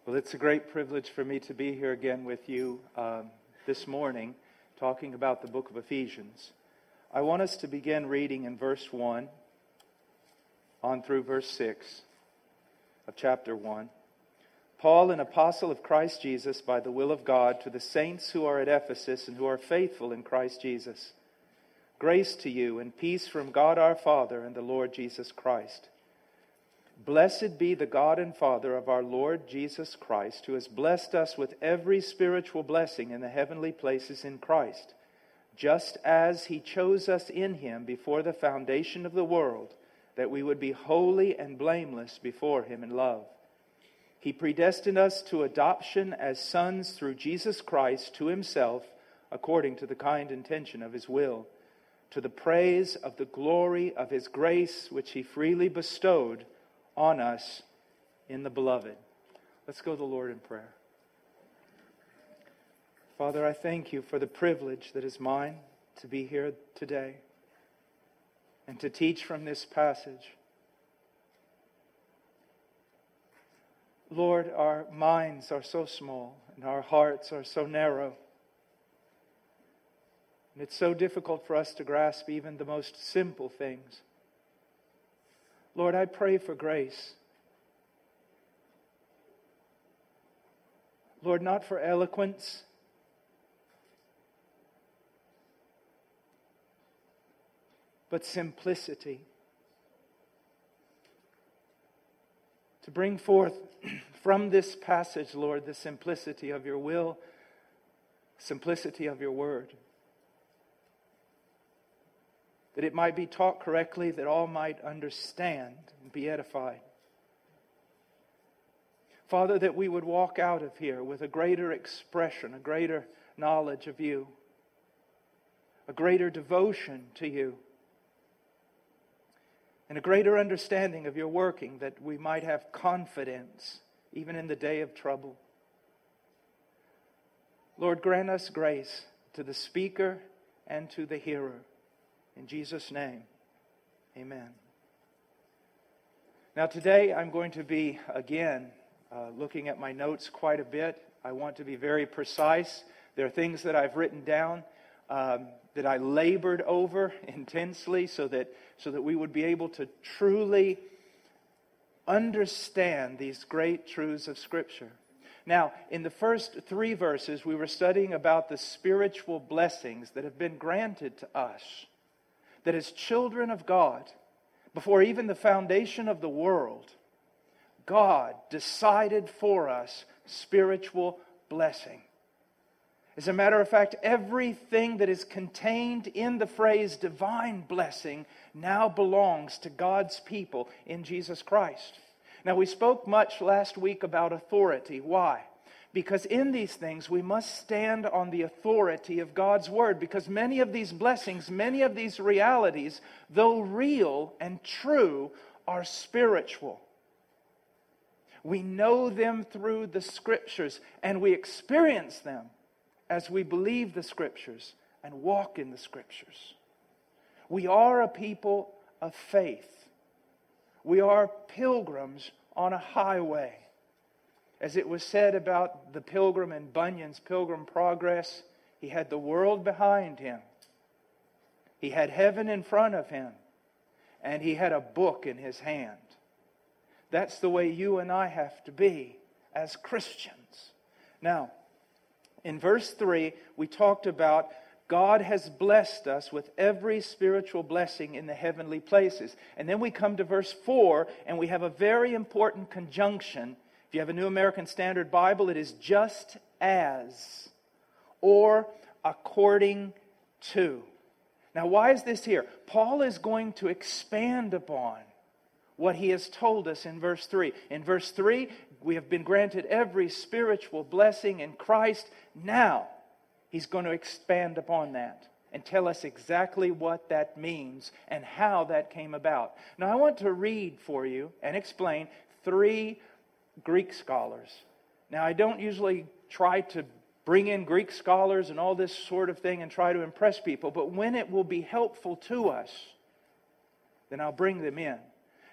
Well, it's a great privilege for me to be here again with you this morning, talking about the book of Ephesians. I want us to begin reading in verse 1 on through verse 6 of chapter 1. Paul, an apostle of Christ Jesus, by the will of God, to the saints who are at Ephesus and who are faithful in Christ Jesus. Grace to you and peace from God our Father and the Lord Jesus Christ. Blessed be the God and Father of our Lord Jesus Christ, who has blessed us with every spiritual blessing in the heavenly places in Christ, just as He chose us in Him before the foundation of the world, that we would be holy and blameless before Him in love. He predestined us to adoption as sons through Jesus Christ to Himself, according to the kind intention of His will, to the praise of the glory of His grace, which He freely bestowed on us in the Beloved. Let's go to the Lord in prayer. Father, I thank You for the privilege that is mine to be here today and to teach from this passage. Lord, our minds are so small and our hearts are so narrow. And it's so difficult for us to grasp even the most simple things. Lord, I pray for grace. Lord, not for eloquence, but simplicity. To bring forth from this passage, Lord, the simplicity of Your will, simplicity of Your word. That it might be taught correctly, that all might understand and be edified. Father, that we would walk out of here with a greater expression, a greater knowledge of You, a greater devotion to You, and a greater understanding of Your working, that we might have confidence even in the day of trouble. Lord, grant us grace to the speaker and to the hearer. In Jesus' name, amen. Now today I'm going to be, again, looking at my notes quite a bit. I want to be very precise. There are things that I've written down that I labored over intensely so that we would be able to truly understand these great truths of Scripture. Now, in the first 3 verses, we were studying about the spiritual blessings that have been granted to us. That as children of God, before even the foundation of the world, God decided for us spiritual blessing. As a matter of fact, everything that is contained in the phrase divine blessing now belongs to God's people in Jesus Christ. Now, we spoke much last week about authority. Why? Because in these things we must stand on the authority of God's Word. Because many of these blessings, many of these realities, though real and true, are spiritual. We know them through the Scriptures, and we experience them as we believe the Scriptures and walk in the Scriptures. We are a people of faith. We are pilgrims on a highway. As it was said about the pilgrim in Bunyan's Pilgrim Progress, he had the world behind him. He had heaven in front of him. And he had a book in his hand. That's the way you and I have to be as Christians. Now, in verse 3, we talked about God has blessed us with every spiritual blessing in the heavenly places. And then we come to verse 4, and we have a very important conjunction. If you have a New American Standard Bible, it is just as, or according to. Now, why is this here? Paul is going to expand upon what he has told us in verse 3. In verse 3, we have been granted every spiritual blessing in Christ. Now, he's going to expand upon that and tell us exactly what that means and how that came about. Now, I want to read for you and explain 3 Greek scholars. Now, I don't usually try to bring in Greek scholars and all this sort of thing and try to impress people, but when it will be helpful to us, then I'll bring them in.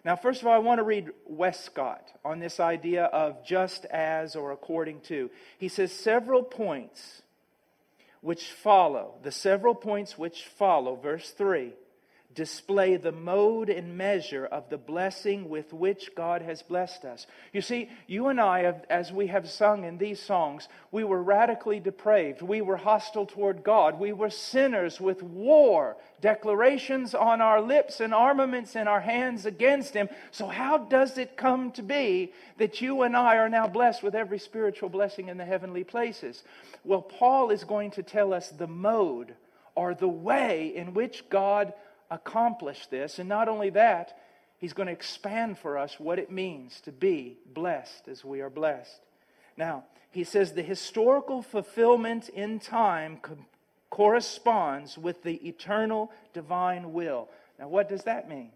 Now, first of all, I want to read Westcott on this idea of just as or according to. He says, several points which follow, verse 3, display the mode and measure of the blessing with which God has blessed us. You see, you and I, as we have sung in these songs, we were radically depraved. We were hostile toward God. We were sinners with war declarations on our lips and armaments in our hands against Him. So how does it come to be that you and I are now blessed with every spiritual blessing in the heavenly places? Well, Paul is going to tell us the mode or the way in which God accomplish this. And not only that, he's going to expand for us what it means to be blessed as we are blessed. Now, he says the historical fulfillment in time corresponds with the eternal divine will. Now, what does that mean?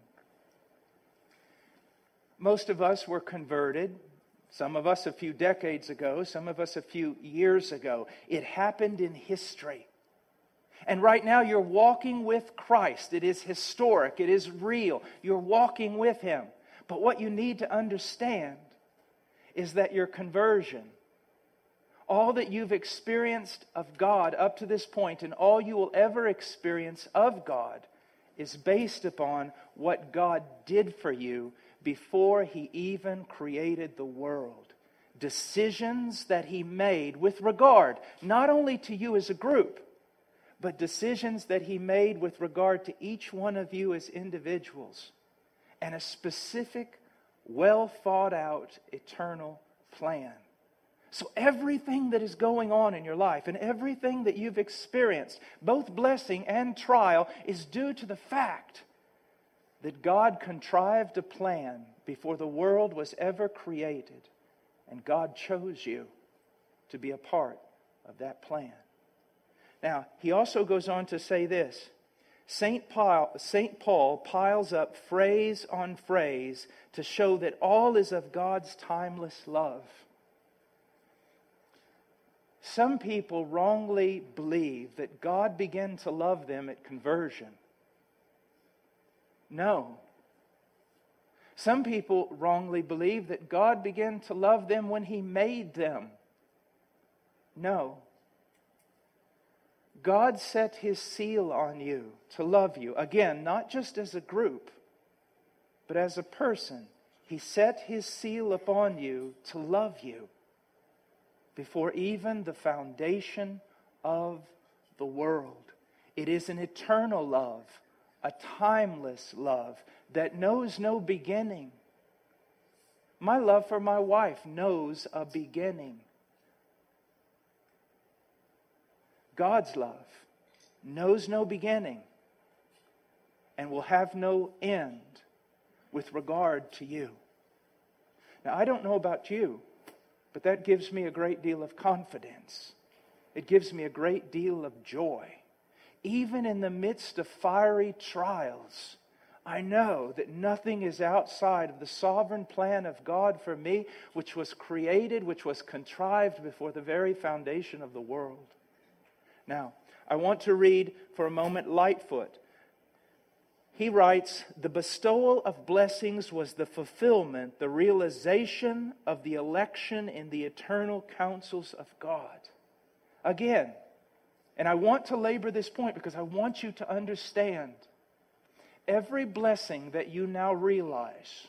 Most of us were converted. Some of us a few decades ago. Some of us a few years ago. It happened in history. And right now you're walking with Christ. It is historic. It is real. You're walking with Him. But what you need to understand is that your conversion, all that you've experienced of God up to this point and all you will ever experience of God is based upon what God did for you before He even created the world. Decisions that He made with regard not only to you as a group, but decisions that He made with regard to each one of you as individuals, and a specific, well thought out, eternal plan. So everything that is going on in your life and everything that you've experienced, both blessing and trial, is due to the fact that God contrived a plan before the world was ever created, and God chose you to be a part of that plan. Now, he also goes on to say this. St. Paul piles up phrase on phrase to show that all is of God's timeless love. Some people wrongly believe that God began to love them at conversion. No. Some people wrongly believe that God began to love them when He made them. No. God set His seal on you to love you. Again, not just as a group, but as a person. He set His seal upon you to love you before even the foundation of the world. It is an eternal love, a timeless love that knows no beginning. My love for my wife knows a beginning. God's love knows no beginning and will have no end with regard to you. Now, I don't know about you, but that gives me a great deal of confidence. It gives me a great deal of joy. Even in the midst of fiery trials, I know that nothing is outside of the sovereign plan of God for me, which was created, which was contrived before the very foundation of the world. Now, I want to read for a moment Lightfoot. He writes, the bestowal of blessings was the fulfillment, the realization of the election in the eternal counsels of God. Again, and I want to labor this point because I want you to understand, every blessing that you now realize,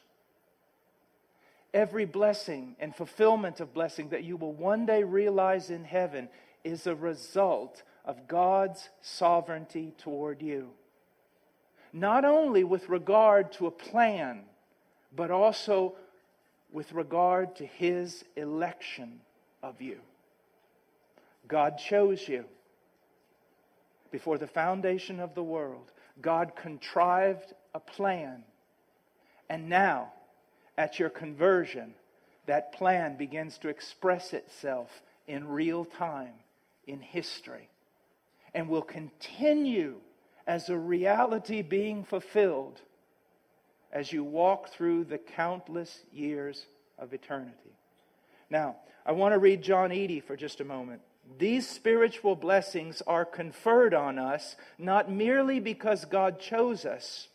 every blessing and fulfillment of blessing that you will one day realize in heaven is a result of God's sovereignty toward you. Not only with regard to a plan, but also with regard to His election of you. God chose you before the foundation of the world. God contrived a plan. And now, at your conversion, that plan begins to express itself in real time, in history, and will continue as a reality being fulfilled as you walk through the countless years of eternity. Now, I want to read John Eadie for just a moment. These spiritual blessings are conferred on us not merely because God chose us,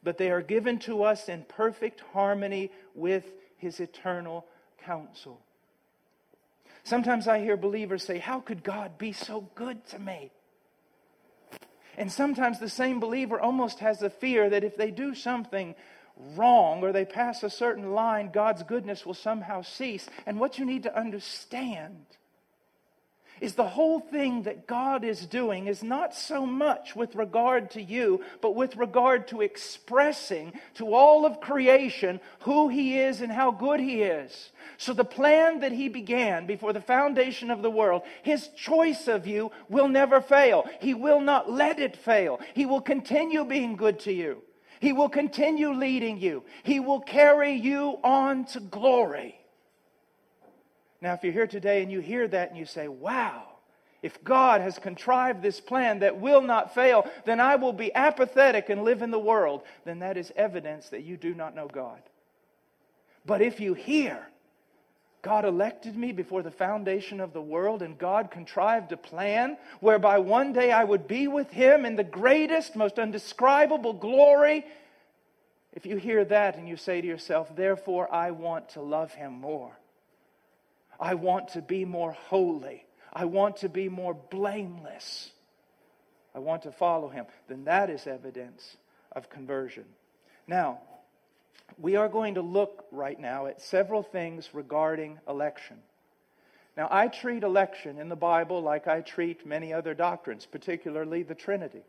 but they are given to us in perfect harmony with His eternal counsel. Sometimes I hear believers say, how could God be so good to me? And sometimes the same believer almost has the fear that if they do something wrong or they pass a certain line, God's goodness will somehow cease. And what you need to understand is the whole thing that God is doing is not so much with regard to you, but with regard to expressing to all of creation who He is and how good He is. So the plan that He began before the foundation of the world, His choice of you will never fail. He will not let it fail. He will continue being good to you. He will continue leading you. He will carry you on to glory. Now, if you're here today and you hear that and you say, wow, if God has contrived this plan that will not fail, then I will be apathetic and live in the world, then that is evidence that you do not know God. But if you hear, God elected me before the foundation of the world, and God contrived a plan whereby one day I would be with Him in the greatest, most undescribable glory. If you hear that and you say to yourself, therefore I want to love Him more. I want to be more holy. I want to be more blameless. I want to follow Him. Then that is evidence of conversion. Now, we are going to look right now at several things regarding election. Now, I treat election in the Bible like I treat many other doctrines, particularly the Trinity.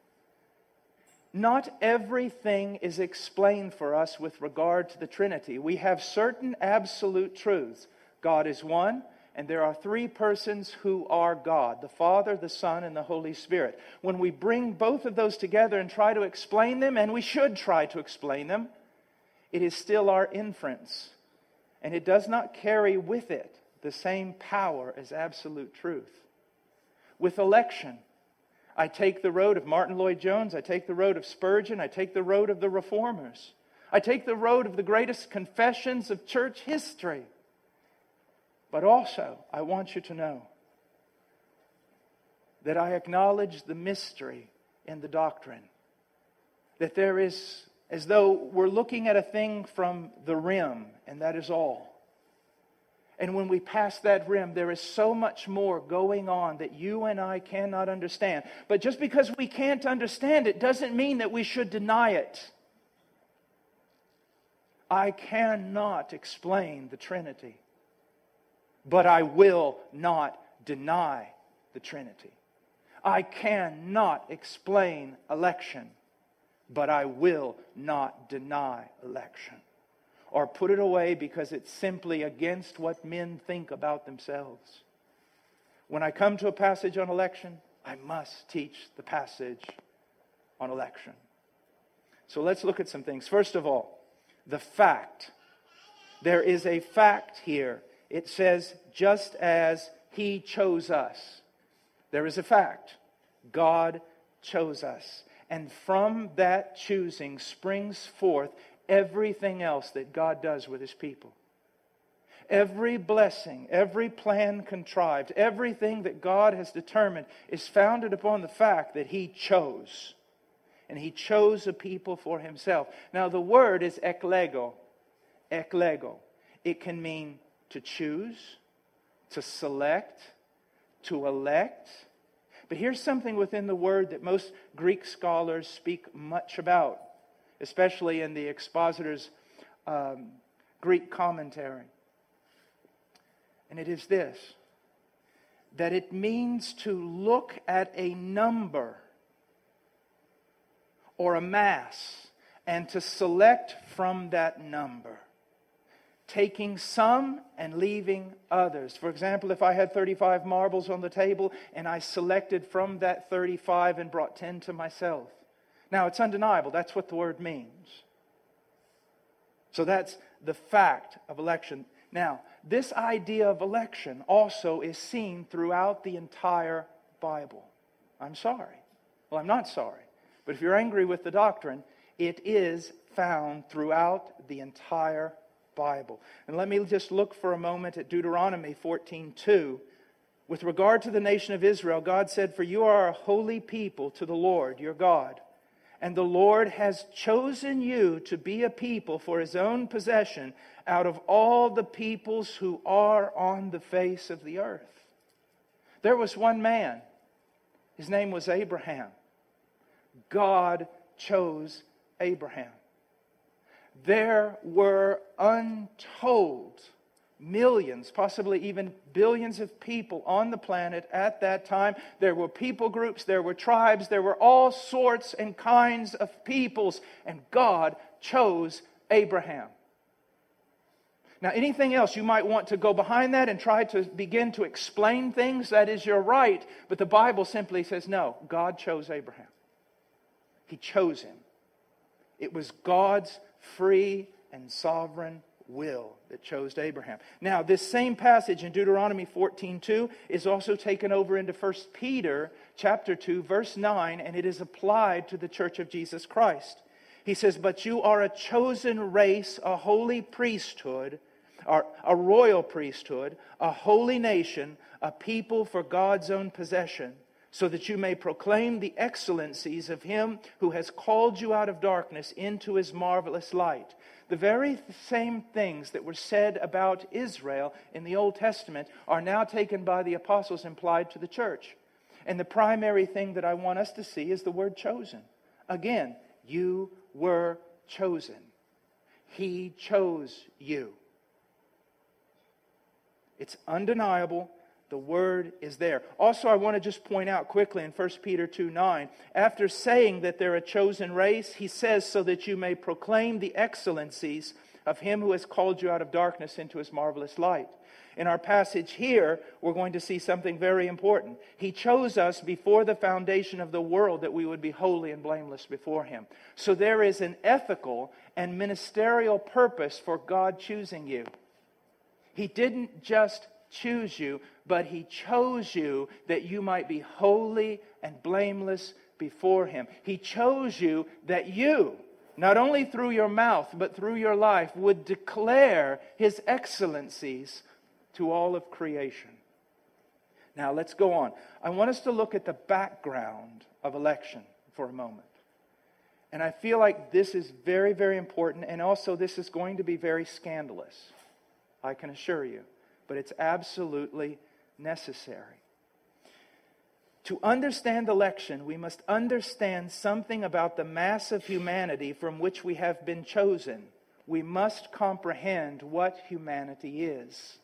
Not everything is explained for us with regard to the Trinity. We have certain absolute truths. God is one, and there are three persons who are God, the Father, the Son, and the Holy Spirit. When we bring both of those together and try to explain them, and we should try to explain them, it is still our inference, and it does not carry with it the same power as absolute truth. With election, I take the road of Martin Lloyd-Jones, I take the road of Spurgeon, I take the road of the Reformers. I take the road of the greatest confessions of church history. But also, I want you to know that I acknowledge the mystery in the doctrine. That there is, as though we're looking at a thing from the rim, and that is all. And when we pass that rim, there is so much more going on that you and I cannot understand. But just because we can't understand it doesn't mean that we should deny it. I cannot explain the Trinity, but I will not deny the Trinity. I cannot explain election, but I will not deny election. Or put it away because it's simply against what men think about themselves. When I come to a passage on election, I must teach the passage on election. So let's look at some things. First of all, the fact. There is a fact here. It says, just as He chose us. There is a fact. God chose us. And from that choosing springs forth everything else that God does with His people. Every blessing, every plan contrived, everything that God has determined is founded upon the fact that He chose. And He chose a people for Himself. Now the word is eklego. Eklego. It can mean to choose, to select, to elect. But here's something within the word that most Greek scholars speak much about, especially in the expositor's Greek commentary. And it is this, that it means to look at a number or a mass and to select from that number, taking some and leaving others. For example, if I had 35 marbles on the table and I selected from that 35 and brought 10 to myself. Now, it's undeniable. That's what the word means. So that's the fact of election. Now, this idea of election also is seen throughout the entire Bible. I'm sorry. Well, I'm not sorry. But if you're angry with the doctrine, it is found throughout the entire Bible. And let me just look for a moment at Deuteronomy 14:2. With regard to the nation of Israel, God said, "For you are a holy people to the Lord your God. And the Lord has chosen you to be a people for His own possession out of all the peoples who are on the face of the earth. There was one man. His name was Abraham. God chose Abraham. There were untold millions, possibly even billions of people on the planet at that time. There were people groups, there were tribes, there were all sorts and kinds of peoples, and God chose Abraham. Now, anything else you might want to go behind that and try to begin to explain things, that is your right, but the Bible simply says, no, God chose Abraham. He chose him. It was God's free and sovereign will that chose Abraham. Now, this same passage in Deuteronomy 14:2 is also taken over into 1 Peter chapter 2, verse 9, and it is applied to the Church of Jesus Christ. He says, "But you are a chosen race, a holy priesthood, a royal priesthood, a holy nation, a people for God's own possession, so that you may proclaim the excellencies of Him who has called you out of darkness into His marvelous light." The very same things that were said about Israel in the Old Testament are now taken by the apostles and applied to the church. And the primary thing that I want us to see is the word chosen. Again, you were chosen. He chose you. It's undeniable. The word is there. Also, I want to just point out quickly in 1 Peter 2:9, after saying that they're a chosen race, he says, so that you may proclaim the excellencies of Him who has called you out of darkness into His marvelous light. In our passage here, we're going to see something very important. He chose us before the foundation of the world that we would be holy and blameless before Him. So there is an ethical and ministerial purpose for God choosing you. He didn't just choose you, but He chose you that you might be holy and blameless before Him. He chose you that you, not only through your mouth, but through your life, would declare His excellencies to all of creation. Now, let's go on. I want us to look at the background of election for a moment. And I feel like this is very, very important, and also this is going to be very scandalous, I can assure you. But it's absolutely necessary. To understand election, we must understand something about the mass of humanity from which we have been chosen. We must comprehend what humanity is.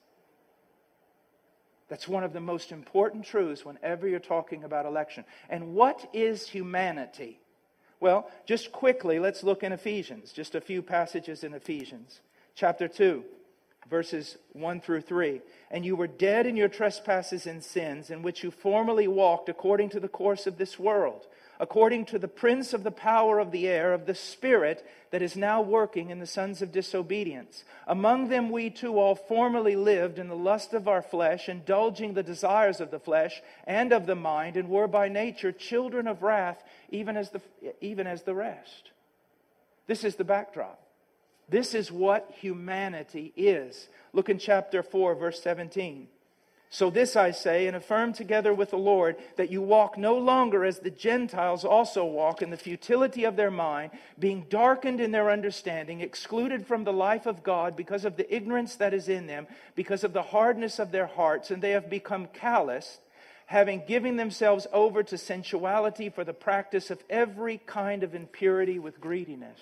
That's one of the most important truths whenever you're talking about election. And what is humanity? Well, just quickly, let's look in Ephesians. Just a few passages in Ephesians. Chapter 2. Verses 1 through 3. "And you were dead in your trespasses and sins, in which you formerly walked according to the course of this world, according to the prince of the power of the air, of the spirit that is now working in the sons of disobedience. Among them we too all formerly lived in the lust of our flesh, indulging the desires of the flesh and of the mind, and were by nature children of wrath, even as the rest." This is the backdrop. This is what humanity is. Look in chapter 4, verse 17. "So this I say, and affirm together with the Lord, that you walk no longer as the Gentiles also walk, in the futility of their mind, being darkened in their understanding, excluded from the life of God because of the ignorance that is in them, because of the hardness of their hearts, and they have become callous, having given themselves over to sensuality for the practice of every kind of impurity with greediness."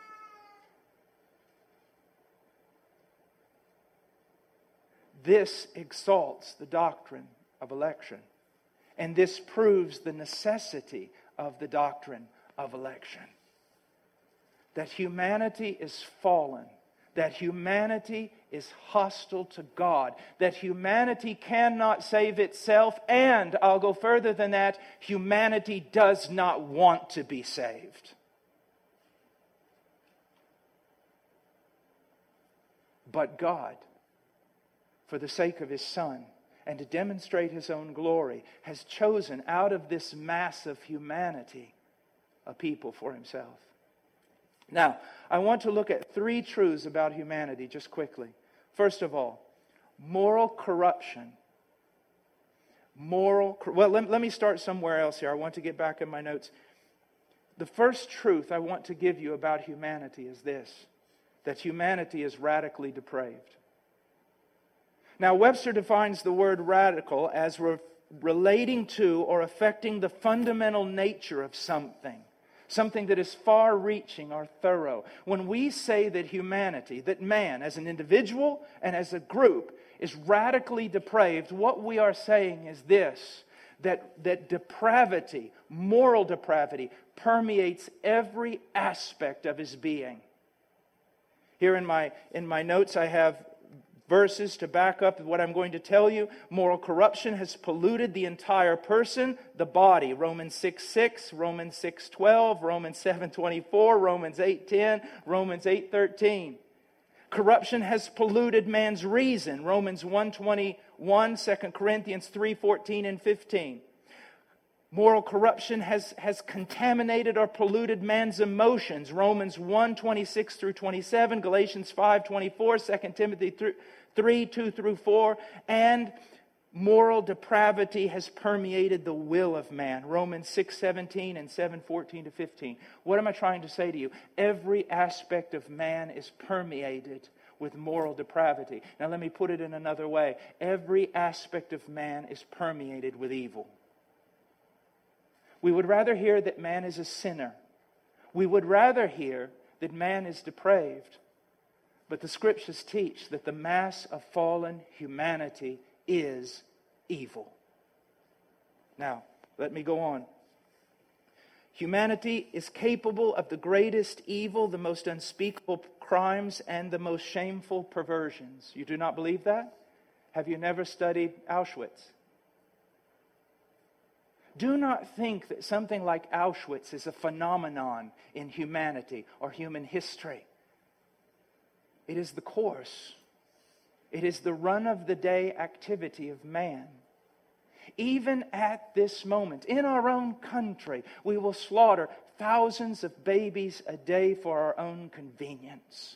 This exalts the doctrine of election. And this proves the necessity of the doctrine of election. That humanity is fallen. That humanity is hostile to God. That humanity cannot save itself. And, I'll go further than that, humanity does not want to be saved. But God, for the sake of His Son, and to demonstrate His own glory, has chosen out of this mass of humanity a people for Himself. Now, I want to look at three truths about humanity just quickly. First of all, moral corruption. Well, let me start somewhere else here. I want to get back in my notes. The first truth I want to give you about humanity is this, that humanity is radically depraved. Now, Webster defines the word radical as relating to or affecting the fundamental nature of something. Something that is far-reaching or thorough. When we say that humanity, that man as an individual and as a group is radically depraved, what we are saying is this, that depravity, moral depravity, permeates every aspect of his being. Here in my notes I have verses to back up what I'm going to tell you. Moral corruption has polluted the entire person, the body. Romans 6:6, Romans 6:12, Romans 7:24, Romans 8:10, Romans 8:13. Corruption has polluted man's reason. Romans 1:21, 2 Corinthians 3:14 and 15. Moral corruption has contaminated or polluted man's emotions. Romans 1:26 through 27, Galatians 5:24, 2 Timothy 3:2 through 4, and moral depravity has permeated the will of man. Romans 6:17 and 7:14 to 15. What am I trying to say to you? Every aspect of man is permeated with moral depravity. Now let me put it in another way. Every aspect of man is permeated with evil. We would rather hear that man is a sinner. We would rather hear that man is depraved. But the Scriptures teach that the mass of fallen humanity is evil. Now, let me go on. Humanity is capable of the greatest evil, the most unspeakable crimes, and the most shameful perversions. You do not believe that? Have you never studied Auschwitz? Do not think that something like Auschwitz is a phenomenon in humanity or human history. It is the course. It is the run-of-the-day activity of man. Even at this moment, in our own country, we will slaughter thousands of babies a day for our own convenience.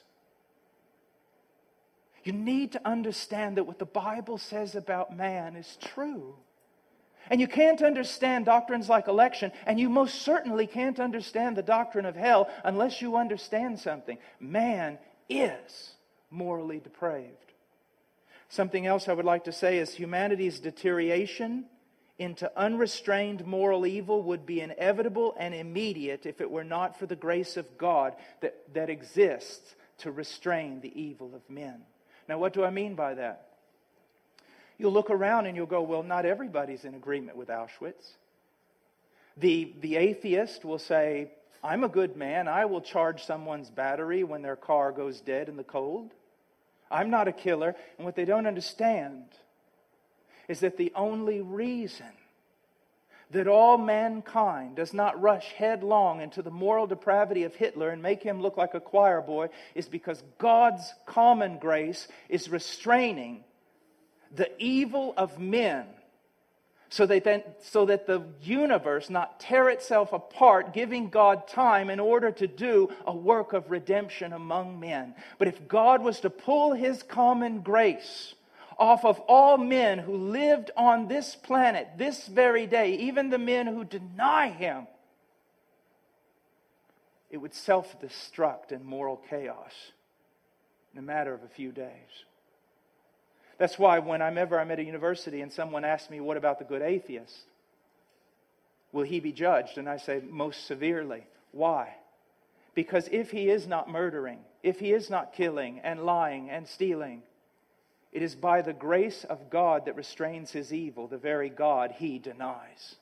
You need to understand that what the Bible says about man is true. And you can't understand doctrines like election, and you most certainly can't understand the doctrine of hell unless you understand something. Man is morally depraved. Something else I would like to say is humanity's deterioration into unrestrained moral evil would be inevitable and immediate if it were not for the grace of God that exists to restrain the evil of men. Now, what do I mean by that? You'll look around and you'll go, well, not everybody's in agreement with Auschwitz. The atheist will say, I'm a good man. I will charge someone's battery when their car goes dead in the cold. I'm not a killer. And what they don't understand is that the only reason that all mankind does not rush headlong into the moral depravity of Hitler and make him look like a choir boy is because God's common grace is restraining the evil of men so that the universe not tear itself apart, giving God time in order to do a work of redemption among men. But if God was to pull His common grace off of all men who lived on this planet this very day, even the men who deny Him, it would self-destruct in moral chaos in a matter of a few days. That's why when I'm at a university and someone asks me, what about the good atheist? Will he be judged? And I say, most severely. Why? Because if he is not murdering, if he is not killing and lying and stealing, it is by the grace of God that restrains his evil, the very God he denies.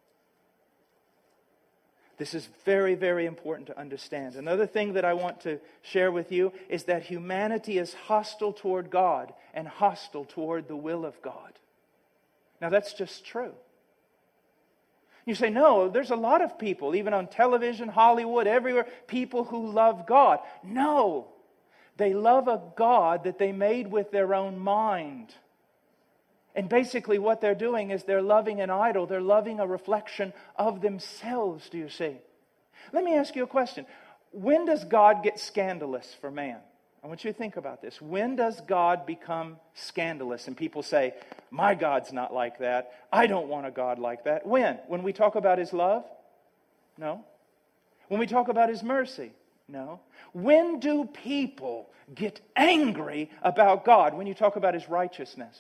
This is very, very important to understand. Another thing that I want to share with you is that humanity is hostile toward God and hostile toward the will of God. Now that's just true. You say, no, there's a lot of people, even on television, Hollywood, everywhere, people who love God. No, they love a God that they made with their own mind. And basically what they're doing is they're loving an idol. They're loving a reflection of themselves, do you see? Let me ask you a question. When does God get scandalous for man? I want you to think about this. When does God become scandalous? And people say, my God's not like that. I don't want a God like that. When? When we talk about His love? No. When we talk about His mercy? No. When do people get angry about God? When you talk about His righteousness.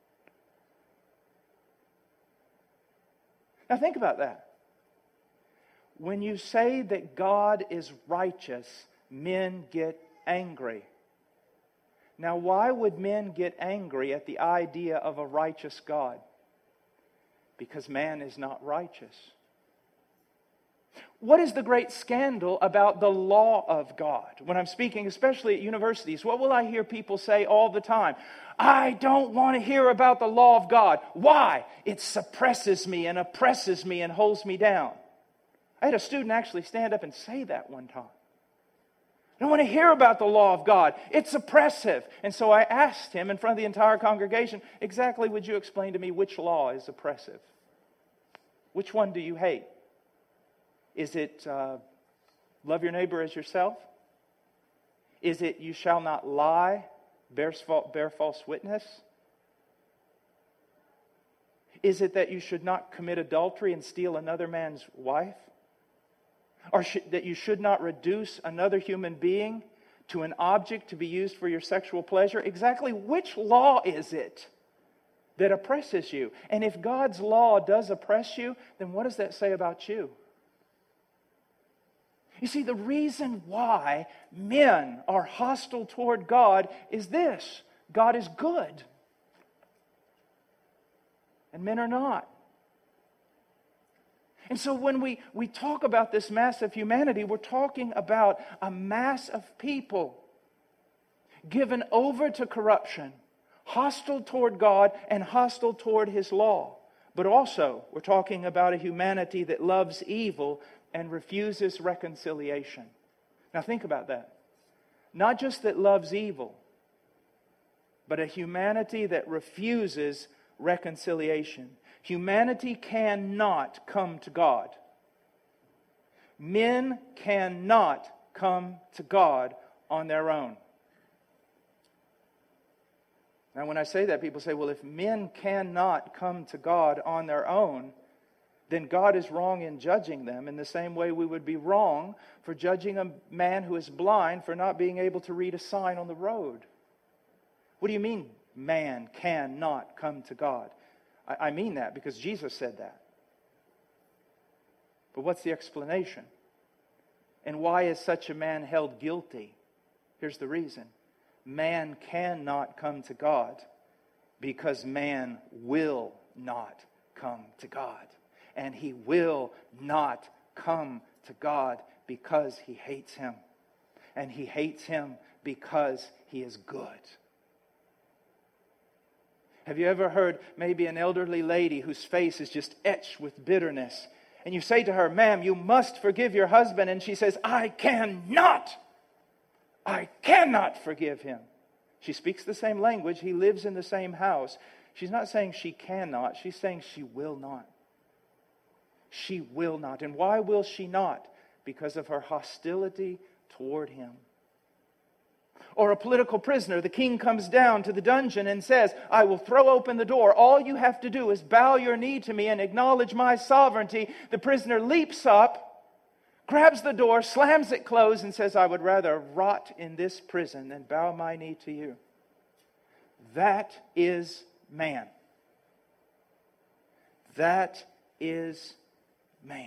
Now think about that. When you say that God is righteous, men get angry. Now, why would men get angry at the idea of a righteous God? Because man is not righteous. What is the great scandal about the law of God? When I'm speaking, especially at universities, what will I hear people say all the time? I don't want to hear about the law of God. Why? It suppresses me and oppresses me and holds me down. I had a student actually stand up and say that one time. I don't want to hear about the law of God. It's oppressive. And so I asked him in front of the entire congregation, exactly would you explain to me which law is oppressive? Which one do you hate? Is it love your neighbor as yourself? Is it you shall not lie, bear false witness? Is it that you should not commit adultery and steal another man's wife? Or that you should not reduce another human being to an object to be used for your sexual pleasure? Exactly which law is it that oppresses you? And if God's law does oppress you, then what does that say about you? You see, the reason why men are hostile toward God is this: God is good, and men are not. And so when we talk about this mass of humanity, we're talking about a mass of people given over to corruption, hostile toward God and hostile toward His law. But also, we're talking about a humanity that loves evil and refuses reconciliation. Now think about that. Not just that loves evil, but a humanity that refuses reconciliation. Humanity cannot come to God. Men cannot come to God on their own. Now, when I say that, people say, well, if men cannot come to God on their own, then God is wrong in judging them in the same way we would be wrong for judging a man who is blind for not being able to read a sign on the road. What do you mean, man cannot come to God? I mean that because Jesus said that. But what's the explanation? And why is such a man held guilty? Here's the reason. Man cannot come to God because man will not come to God. And he will not come to God because he hates Him. And he hates Him because He is good. Have you ever heard maybe an elderly lady whose face is just etched with bitterness? And you say to her, ma'am, you must forgive your husband. And she says, I cannot forgive him. She speaks the same language. He lives in the same house. She's not saying she cannot. She's saying she will not. She will not. And why will she not? Because of her hostility toward him. Or a political prisoner, the king comes down to the dungeon and says, I will throw open the door. All you have to do is bow your knee to me and acknowledge my sovereignty. The prisoner leaps up, grabs the door, slams it closed, and says, I would rather rot in this prison than bow my knee to you. That is man. That is man.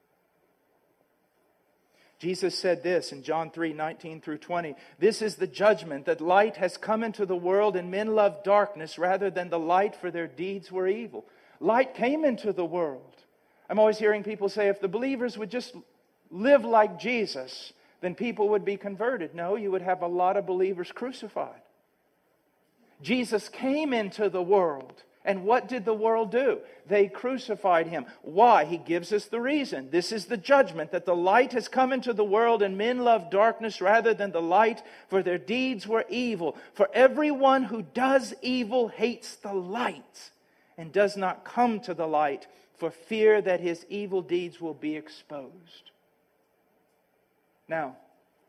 Jesus said this in John 3:19 through 20. This is the judgment, that light has come into the world, and men love darkness rather than the light, for their deeds were evil. Light came into the world. I'm always hearing people say, if the believers would just live like Jesus, then people would be converted. No, you would have a lot of believers crucified. Jesus came into the world. And what did the world do? They crucified Him. Why? He gives us the reason. This is the judgment, that the light has come into the world, and men love darkness rather than the light, for their deeds were evil. For everyone who does evil hates the light, and does not come to the light, for fear that his evil deeds will be exposed. Now,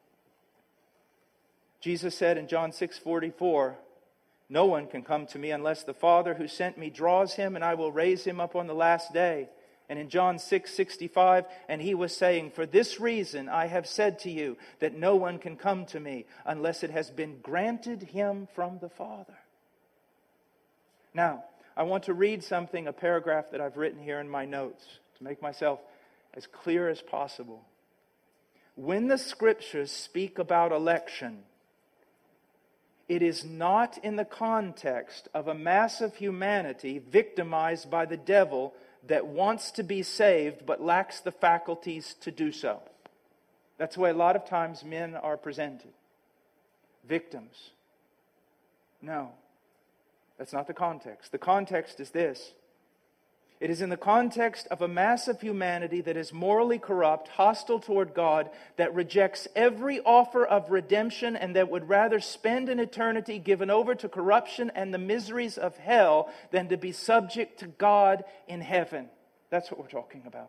Jesus said in John 6:44, no one can come to me unless the Father who sent me draws him, and I will raise him up on the last day. And in John 6:65, and he was saying, "For this reason I have said to you that no one can come to me unless it has been granted him from the Father." Now, I want to read something, a paragraph that I've written here in my notes to make myself as clear as possible. When the Scriptures speak about election, it is not in the context of a mass of humanity victimized by the devil that wants to be saved but lacks the faculties to do so. That's the way a lot of times men are presented. Victims. No, that's not the context. The context is this. It is in the context of a mass of humanity that is morally corrupt, hostile toward God, that rejects every offer of redemption, and that would rather spend an eternity given over to corruption and the miseries of hell than to be subject to God in heaven. That's what we're talking about.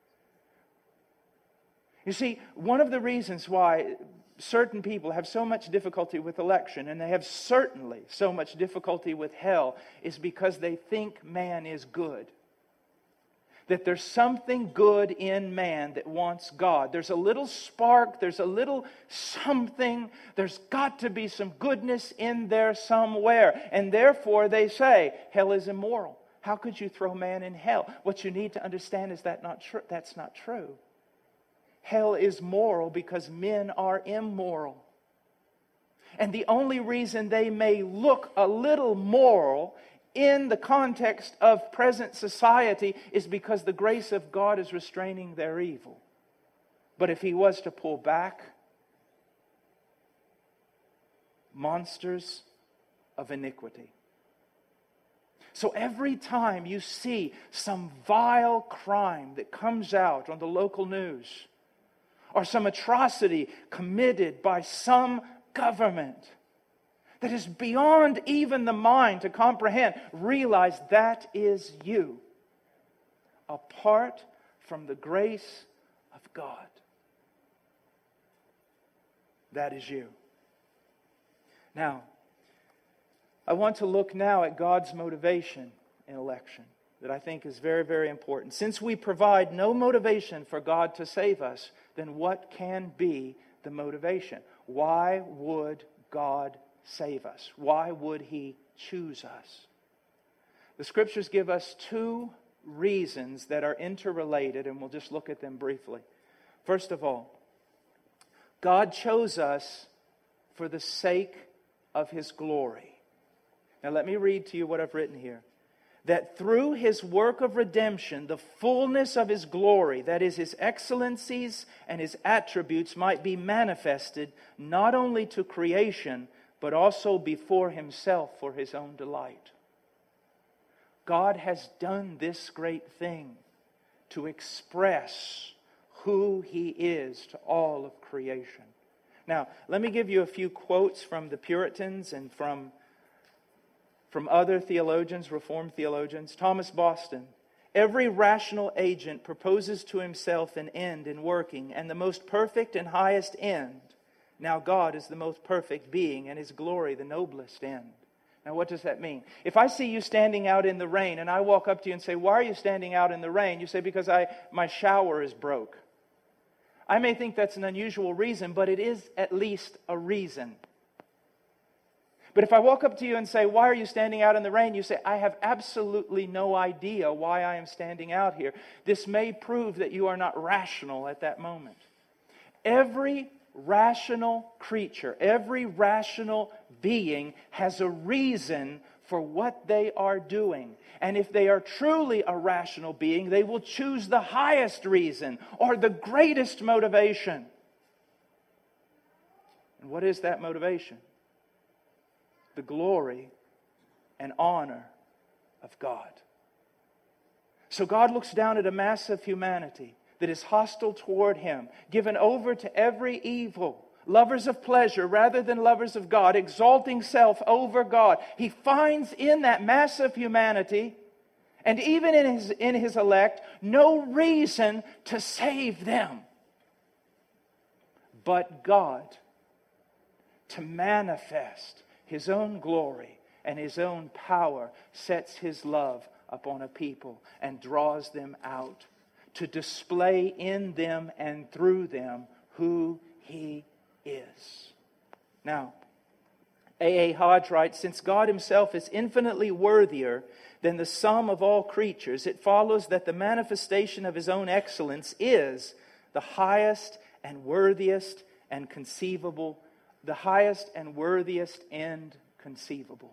You see, one of the reasons why certain people have so much difficulty with election, and they have certainly so much difficulty with hell, is because they think man is good. That there's something good in man that wants God. There's a little spark, there's a little something, there's got to be some goodness in there somewhere. And therefore they say, hell is immoral. How could you throw man in hell? What you need to understand is that's not true. Hell is moral because men are immoral. And the only reason they may look a little moral in the context of present society is because the grace of God is restraining their evil. But if He was to pull back, monsters of iniquity. So every time you see some vile crime that comes out on the local news, or some atrocity committed by some government that is beyond even the mind to comprehend, realize that is you, apart from the grace of God. That is you. Now, I want to look now at God's motivation in election that I think is very, very important. Since we provide no motivation for God to save us, then what can be the motivation? Why would God save us? Why would He choose us? The Scriptures give us two reasons that are interrelated, and we'll just look at them briefly. First of all, God chose us for the sake of His glory. Now let me read to you what I've written here. That through His work of redemption, the fullness of His glory, that is, His excellencies and His attributes, might be manifested not only to creation, but also before Himself for His own delight. God has done this great thing to express who He is to all of creation. Now, let me give you a few quotes from the Puritans and from other theologians, Reformed theologians. Thomas Boston: every rational agent proposes to himself an end in working, and the most perfect and highest end. Now God is the most perfect being, and His glory the noblest end. Now what does that mean? If I see you standing out in the rain, and I walk up to you and say, "Why are you standing out in the rain?" You say, "Because my shower is broke." I may think that's an unusual reason, but it is at least a reason. But if I walk up to you and say, "Why are you standing out in the rain?" You say, "I have absolutely no idea why I am standing out here." This may prove that you are not rational at that moment. Every rational creature, every rational being has a reason for what they are doing. And if they are truly a rational being, they will choose the highest reason or the greatest motivation. And what is that motivation? The glory and honor of God. So God looks down at a mass of humanity that is hostile toward Him, given over to every evil, lovers of pleasure rather than lovers of God, exalting self over God. He finds in that mass of humanity, and even in His elect, no reason to save them. But God, to manifest His own glory and His own power, sets His love upon a people and draws them out to display in them and through them who He is. Now, A.A. Hodge writes, since God Himself is infinitely worthier than the sum of all creatures, it follows that the manifestation of His own excellence is the highest and worthiest and conceivable, the highest and worthiest end conceivable.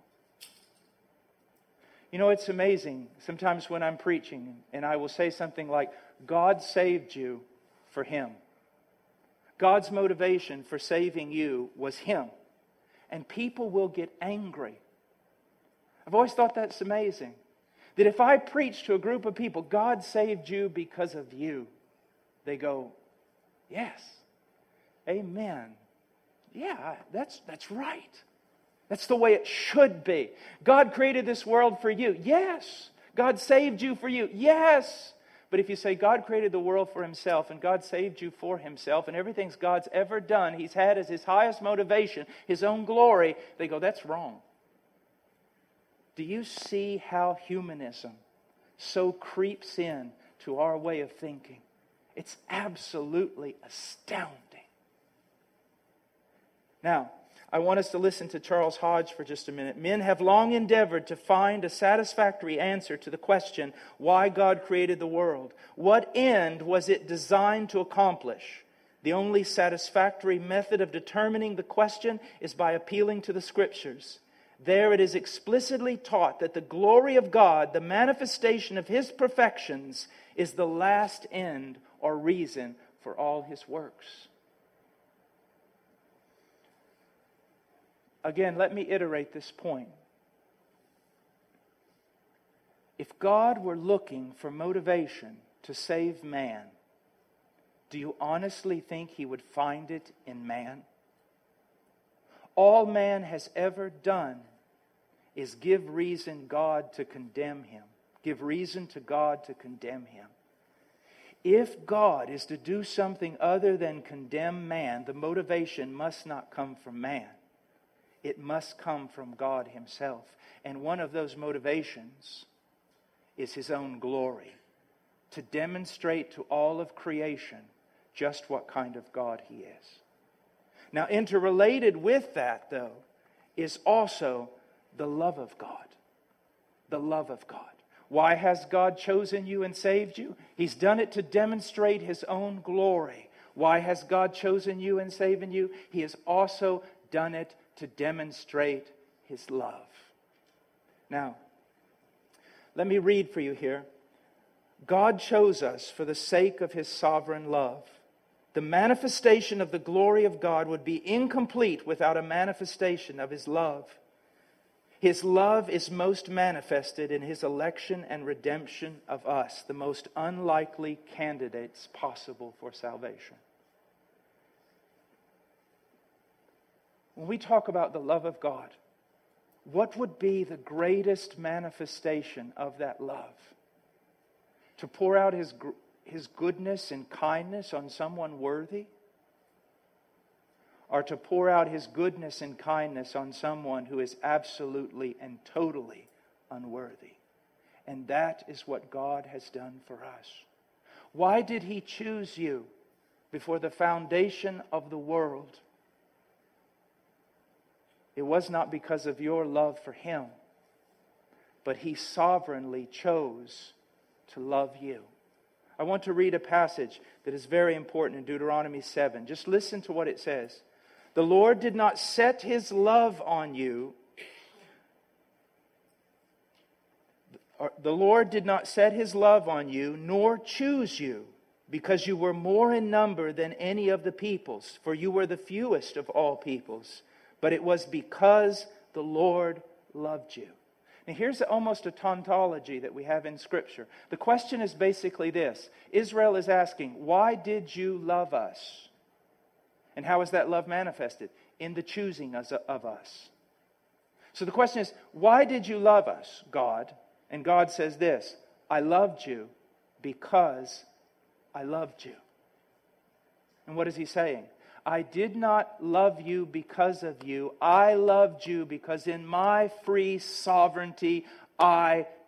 You know, it's amazing sometimes when I'm preaching and I will say something like, God saved you for Him. God's motivation for saving you was Him. And people will get angry. I've always thought that's amazing. That if I preach to a group of people, God saved you because of you, they go, yes, amen. Yeah, that's right. That's the way it should be. God created this world for you. Yes. God saved you for you. Yes. But if you say God created the world for Himself and God saved you for Himself and everything God's ever done, He's had as His highest motivation, His own glory, they go, that's wrong. Do you see how humanism so creeps in to our way of thinking? It's absolutely astounding. Now, I want us to listen to Charles Hodge for just a minute. Men have long endeavored to find a satisfactory answer to the question why God created the world. What end was it designed to accomplish? The only satisfactory method of determining the question is by appealing to the Scriptures. There it is explicitly taught that the glory of God, the manifestation of His perfections, is the last end or reason for all His works. Again, let me iterate this point. If God were looking for motivation to save man, do you honestly think He would find it in man? All man has ever done is give reason God to condemn him. Give reason to God to condemn him. If God is to do something other than condemn man, the motivation must not come from man. It must come from God Himself. And one of those motivations is His own glory. To demonstrate to all of creation just what kind of God He is. Now, interrelated with that, though, is also the love of God. The love of God. Why has God chosen you and saved you? He's done it to demonstrate His own glory. Why has God chosen you and saved you? He has also done it to demonstrate His love. Now, let me read for you here. God chose us for the sake of His sovereign love. The manifestation of the glory of God would be incomplete without a manifestation of His love. His love is most manifested in His election and redemption of us, the most unlikely candidates possible for salvation. When we talk about the love of God, what would be the greatest manifestation of that love? To pour out His goodness and kindness on someone worthy? Or to pour out His goodness and kindness on someone who is absolutely and totally unworthy? And that is what God has done for us. Why did He choose you before the foundation of the world? It was not because of your love for Him, but He sovereignly chose to love you. I want to read a passage that is very important in Deuteronomy 7. Just listen to what it says. The Lord did not set His love on you. The Lord did not set His love on you, nor choose you, because you were more in number than any of the peoples, for you were the fewest of all peoples. But it was because the Lord loved you. Now here's almost a tautology that we have in Scripture. The question is basically this. Israel is asking, why did you love us? And how is that love manifested? In the choosing of us. So the question is, why did you love us, God? And God says this, I loved you because I loved you. And what is He saying? I did not love you because of you. I loved you because in my free sovereignty, I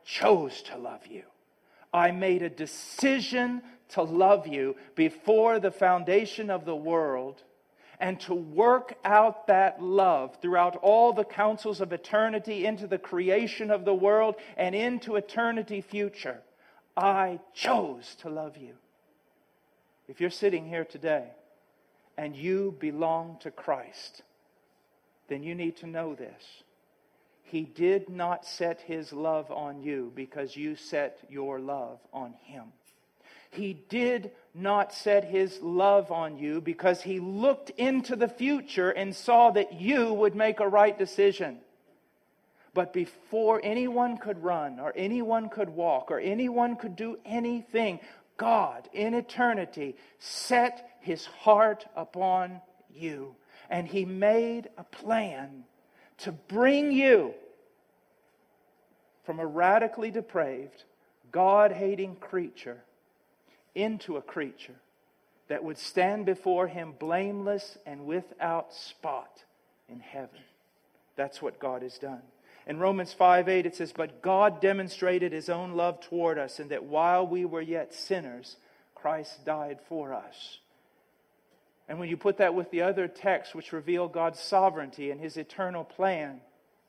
chose to love you. I made a decision to love you before the foundation of the world, and to work out that love throughout all the counsels of eternity into the creation of the world and into eternity future. I chose to love you. If you're sitting here today and you belong to Christ, then you need to know this. He did not set His love on you because you set your love on Him. He did not set His love on you because He looked into the future and saw that you would make a right decision. But before anyone could run, or anyone could walk, or anyone could do anything, God in eternity set His heart upon you. And He made a plan to bring you from a radically depraved, God-hating creature into a creature that would stand before Him blameless and without spot in heaven. That's what God has done. In Romans 5:8 it says, "But God demonstrated His own love toward us, in that while we were yet sinners, Christ died for us." And when you put that with the other texts which reveal God's sovereignty and His eternal plan,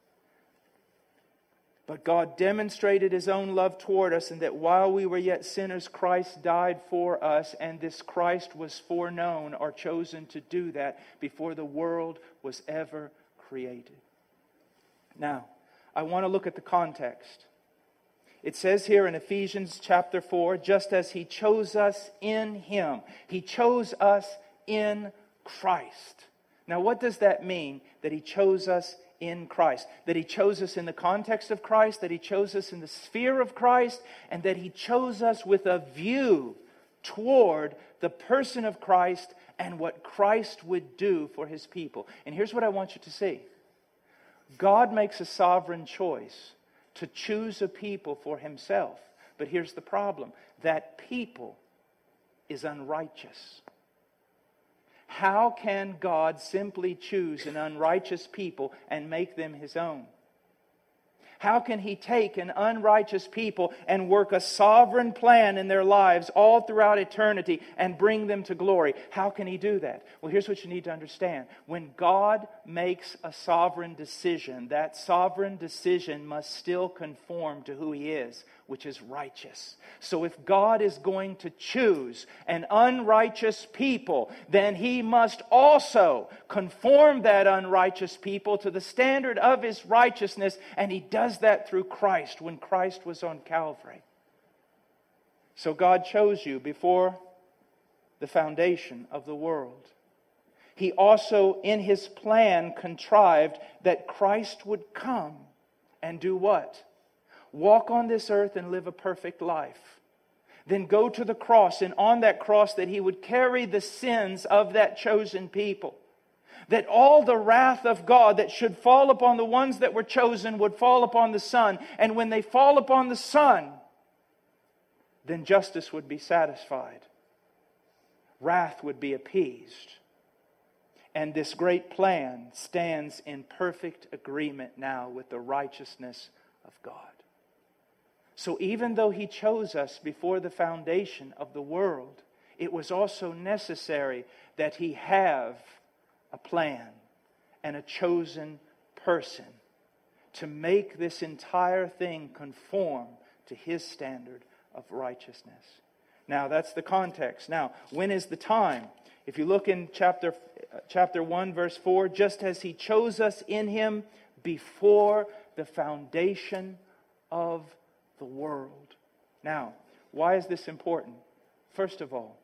but God demonstrated His own love toward us, in that while we were yet sinners, Christ died for us. And this Christ was foreknown, or chosen to do that, before the world was ever created. Now, I want to look at the context. It says here in Ephesians chapter 4, just as He chose us in Him. He chose us in Christ. Now, what does that mean, that He chose us in Christ? That He chose us in the context of Christ, that He chose us in the sphere of Christ, and that He chose us with a view toward the person of Christ and what Christ would do for His people. And here's what I want you to see. God makes a sovereign choice to choose a people for Himself. But here's the problem. That people is unrighteous. How can God simply choose an unrighteous people and make them His own? How can He take an unrighteous people and work a sovereign plan in their lives all throughout eternity and bring them to glory? How can He do that? Well, here's what you need to understand. When God makes a sovereign decision, that sovereign decision must still conform to who He is, which is righteous. So if God is going to choose an unrighteous people, then He must also conform that unrighteous people to the standard of His righteousness, and He does that through Christ when Christ was on Calvary. So God chose you before the foundation of the world. He also, in His plan, contrived that Christ would come and do what? Walk on this earth and live a perfect life. Then go to the cross, and on that cross that He would carry the sins of that chosen people. That all the wrath of God that should fall upon the ones that were chosen would fall upon the Son. And when they fall upon the Son, then justice would be satisfied. Wrath would be appeased. And this great plan stands in perfect agreement now with the righteousness of God. So even though He chose us before the foundation of the world, it was also necessary that He have a plan and a chosen person to make this entire thing conform to His standard of righteousness. Now, that's the context. Now, when is the time? If you look in chapter 1, verse 4, just as He chose us in Him before the foundation of the world. Now, why is this important? First of all,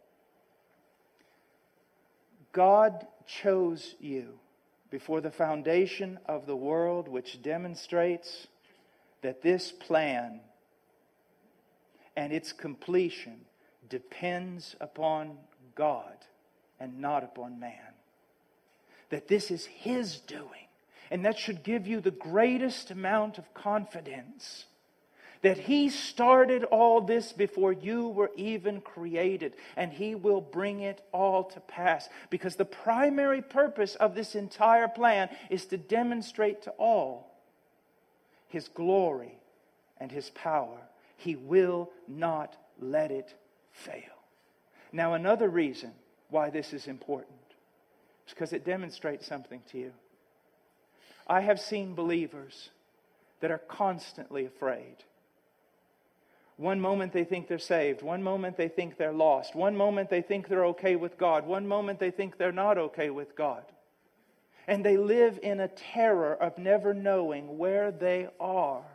God chose you before the foundation of the world, which demonstrates that this plan and its completion depends upon God and not upon man. That this is His doing. And that should give you the greatest amount of confidence that He started all this before you were even created, and He will bring it all to pass. Because the primary purpose of this entire plan is to demonstrate to all His glory and His power. He will not let it fail. Now, another reason why this is important is because it demonstrates something to you. I have seen believers that are constantly afraid. One moment they think they're saved. One moment they think they're lost. One moment they think they're okay with God. One moment they think they're not okay with God. And they live in a terror of never knowing where they are.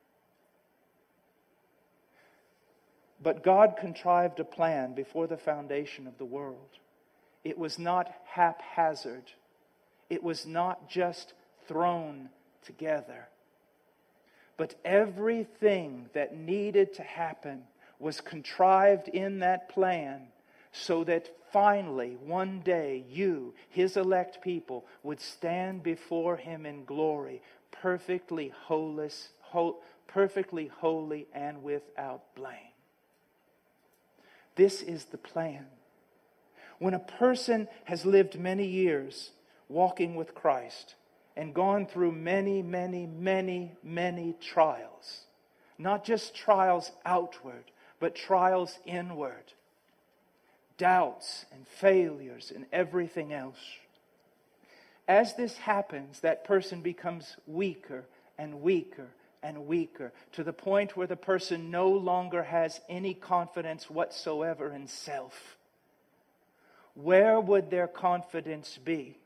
But God contrived a plan before the foundation of the world. It was not haphazard. It was not just thrown together. But everything that needed to happen was contrived in that plan so that finally, one day, you, His elect people, would stand before Him in glory, perfectly holy and without blame. This is the plan. When a person has lived many years walking with Christ and gone through many, many, many, many trials, not just trials outward, but trials inward, doubts and failures and everything else. As this happens, that person becomes weaker and weaker and weaker, to the point where the person no longer has any confidence whatsoever in self. Where would their confidence be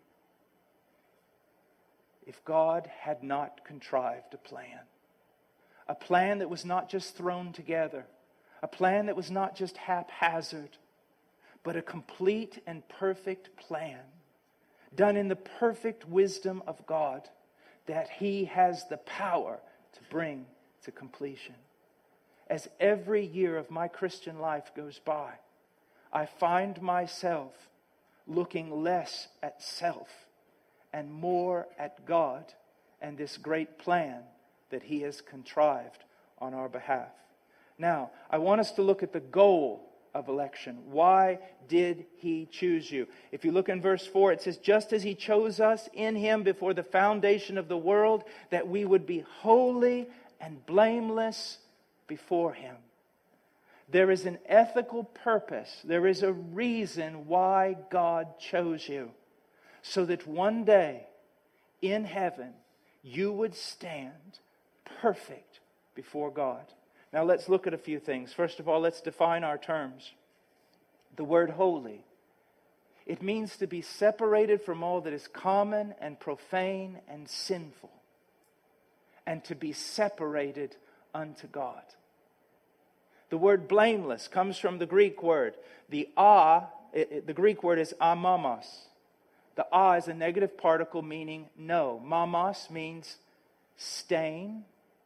if God had not contrived a plan? A plan that was not just thrown together, a plan that was not just haphazard, but a complete and perfect plan, done in the perfect wisdom of God, that He has the power to bring to completion. As every year of my Christian life goes by, I find myself looking less at self and more at God and this great plan that He has contrived on our behalf. Now, I want us to look at the goal of election. Why did He choose you? If you look in verse 4, it says, just as He chose us in Him before the foundation of the world, that we would be holy and blameless before Him. There is an ethical purpose. There is a reason why God chose you. So that one day in heaven, you would stand perfect before God. Now let's look at a few things. First of all, let's define our terms. The word holy, it means to be separated from all that is common and profane and sinful, and to be separated unto God. The word blameless comes from the Greek word. The Greek word is amamos. The is a negative particle meaning no. Mamos means stain,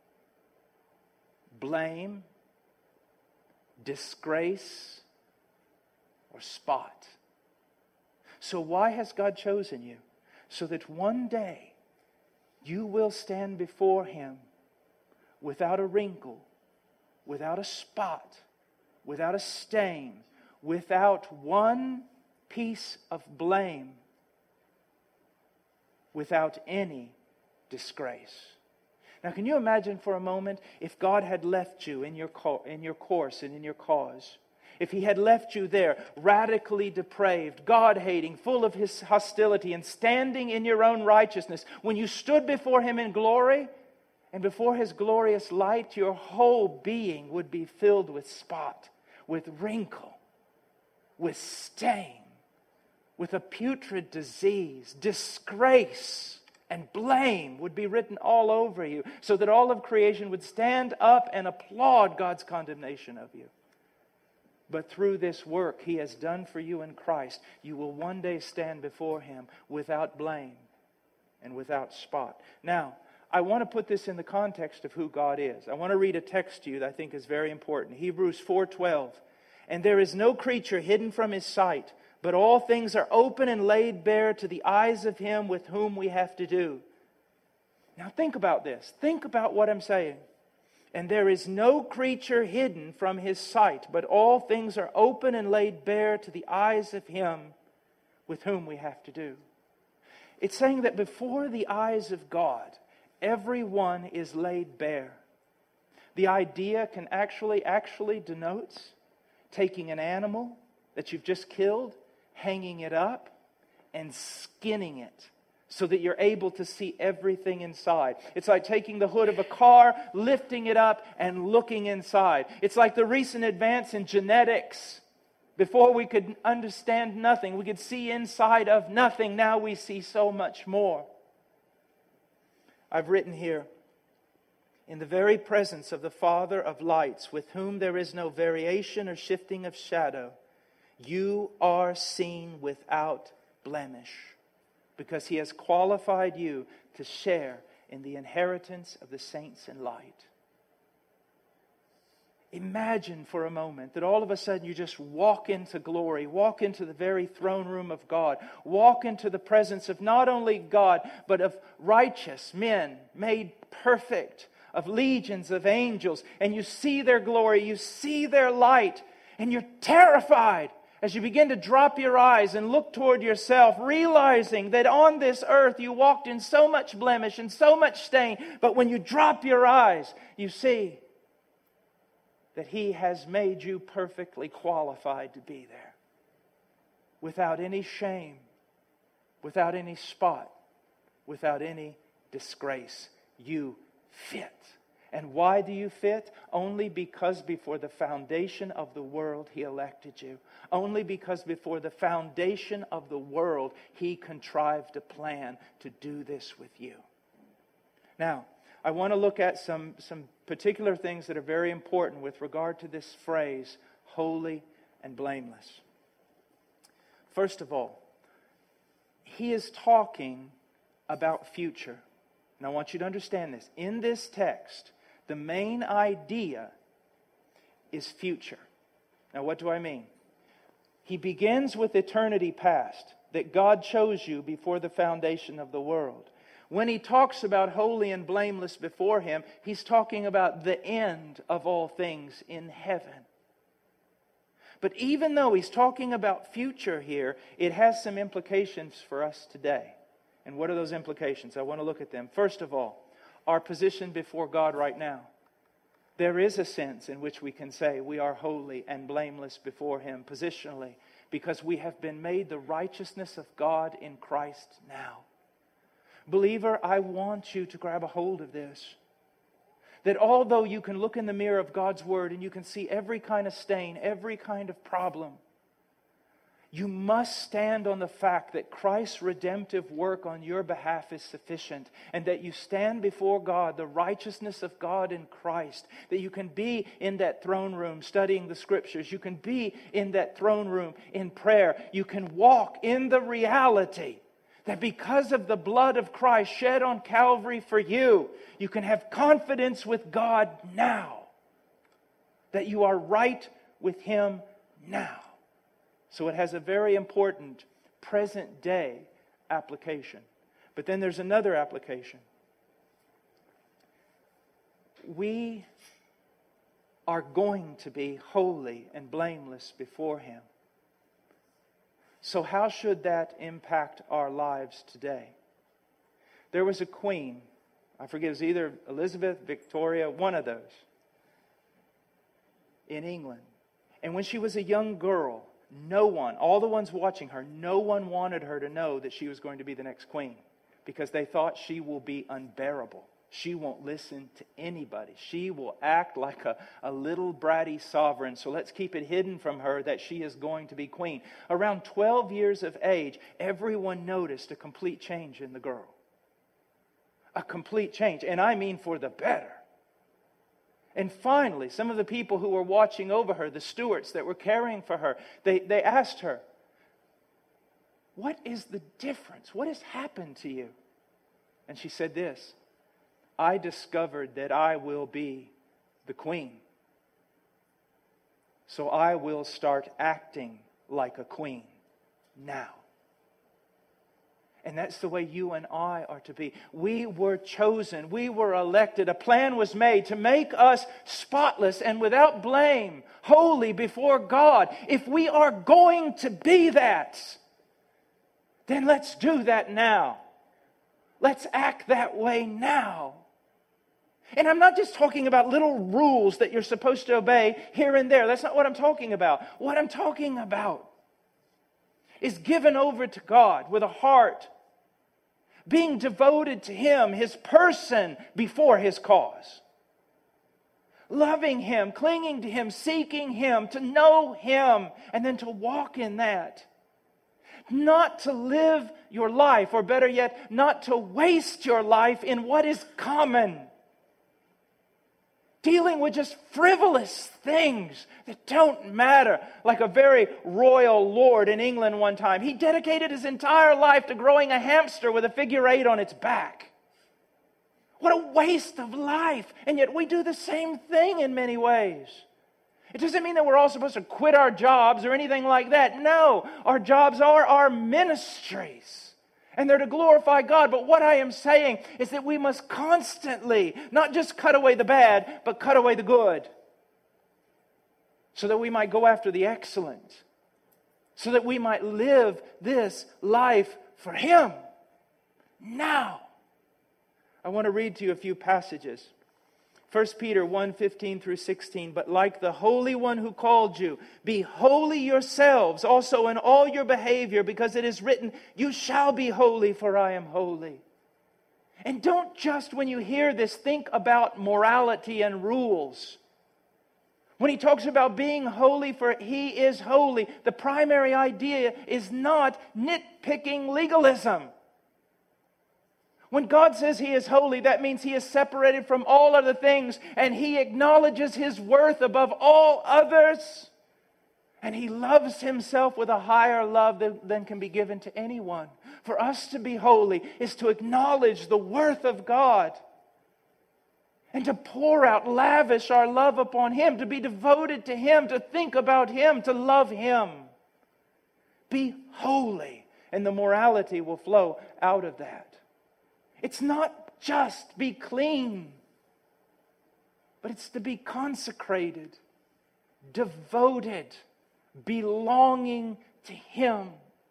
blame, disgrace, or spot. So why has God chosen you? So that one day you will stand before Him without a wrinkle, without a spot, without a stain, without one piece of blame, without any disgrace. Now, can you imagine for a moment if God had left you in your course and in your cause? If He had left you there, radically depraved, God-hating, full of His hostility, and standing in your own righteousness, when you stood before Him in glory and before His glorious light, your whole being would be filled with spot, with wrinkle, with stain, with a putrid disease, disgrace, and blame would be written all over you, so that all of creation would stand up and applaud God's condemnation of you. But through this work He has done for you in Christ, you will one day stand before Him without blame and without spot. Now, I want to put this in the context of who God is. I want to read a text to you that I think is very important. Hebrews 4:12. And there is no creature hidden from His sight, but all things are open and laid bare to the eyes of Him with whom we have to do. Now think about this. Think about what I'm saying. And there is no creature hidden from His sight, but all things are open and laid bare to the eyes of Him with whom we have to do. It's saying that before the eyes of God, everyone is laid bare. The idea can actually denotes taking an animal that you've just killed, hanging it up, and skinning it so that you're able to see everything inside. It's like taking the hood of a car, lifting it up, and looking inside. It's like the recent advance in genetics. Before we could understand nothing, we could see inside of nothing. Now we see so much more. I've written here, in the very presence of the Father of lights, with whom there is no variation or shifting of shadow, you are seen without blemish, because He has qualified you to share in the inheritance of the saints in light. Imagine for a moment that all of a sudden you just walk into glory, walk into the very throne room of God, walk into the presence of not only God, but of righteous men made perfect, of legions of angels, and you see their glory, you see their light, and you're terrified as you begin to drop your eyes and look toward yourself, realizing that on this earth you walked in so much blemish and so much stain, but when you drop your eyes, you see that He has made you perfectly qualified to be there. Without any shame, without any spot, without any disgrace. You fit. And why do you fit? Only because before the foundation of the world He elected you. Only because before the foundation of the world He contrived a plan to do this with you. Now, I want to look at some particular things that are very important with regard to this phrase, holy and blameless. First of all, He is talking about future. And I want you to understand this. In this text, the main idea is future. Now, what do I mean? He begins with eternity past, that God chose you before the foundation of the world. When He talks about holy and blameless before Him, He's talking about the end of all things in heaven. But even though He's talking about future here, it has some implications for us today. And what are those implications? I want to look at them. First of all, our position before God right now. There is a sense in which we can say we are holy and blameless before Him positionally, because we have been made the righteousness of God in Christ now. Believer, I want you to grab a hold of this. That although you can look in the mirror of God's Word and you can see every kind of stain, every kind of problem, you must stand on the fact that Christ's redemptive work on your behalf is sufficient, and that you stand before God, the righteousness of God in Christ, that you can be in that throne room studying the Scriptures, you can be in that throne room in prayer, you can walk in the reality that because of the blood of Christ shed on Calvary for you, you can have confidence with God now, that you are right with Him now. So it has a very important present day application. But then there's another application. We are going to be holy and blameless before Him. So how should that impact our lives today? There was a queen, I forget, it was either Elizabeth, Victoria, one of those, in England. And when she was a young girl, no one, all the ones watching her, no one wanted her to know that she was going to be the next queen, because they thought she will be unbearable. She won't listen to anybody. She will act like a little bratty sovereign. So let's keep it hidden from her that she is going to be queen. Around 12 years of age, everyone noticed a complete change in the girl. A complete change. And I mean for the better. And finally, some of the people who were watching over her, the stewards that were caring for her, they asked her, "What is the difference? What has happened to you?" And she said this, "I discovered that I will be the queen. So I will start acting like a queen now." And that's the way you and I are to be. We were chosen. We were elected. A plan was made to make us spotless and without blame, holy before God. If we are going to be that, then let's do that now. Let's act that way now. And I'm not just talking about little rules that you're supposed to obey here and there. That's not what I'm talking about. What I'm talking about is given over to God with a heart, being devoted to Him, His person before His cause. Loving Him, clinging to Him, seeking Him, to know Him, and then to walk in that. Not to live your life, or better yet, not to waste your life in what is common. Dealing with just frivolous things that don't matter. Like a very royal lord in England one time. He dedicated his entire life to growing a hamster with a figure 8 on its back. What a waste of life. And yet we do the same thing in many ways. It doesn't mean that we're all supposed to quit our jobs or anything like that. No, our jobs are our ministries. And they're to glorify God. But what I am saying is that we must constantly, not just cut away the bad, but cut away the good. So that we might go after the excellent. So that we might live this life for Him. Now, I want to read to you a few passages. 1 Peter 1:15 through 16. But like the Holy One who called you, be holy yourselves also in all your behavior, because it is written, you shall be holy, for I am holy. And don't just, when you hear this, think about morality and rules. When he talks about being holy, for He is holy, the primary idea is not nitpicking legalism. When God says He is holy, that means He is separated from all other things, and He acknowledges His worth above all others. And He loves Himself with a higher love than can be given to anyone. For us to be holy is to acknowledge the worth of God and to pour out, lavish our love upon Him, to be devoted to Him, to think about Him, to love Him. Be holy, and the morality will flow out of that. It's not just be clean, but it's to be consecrated, devoted, belonging to Him.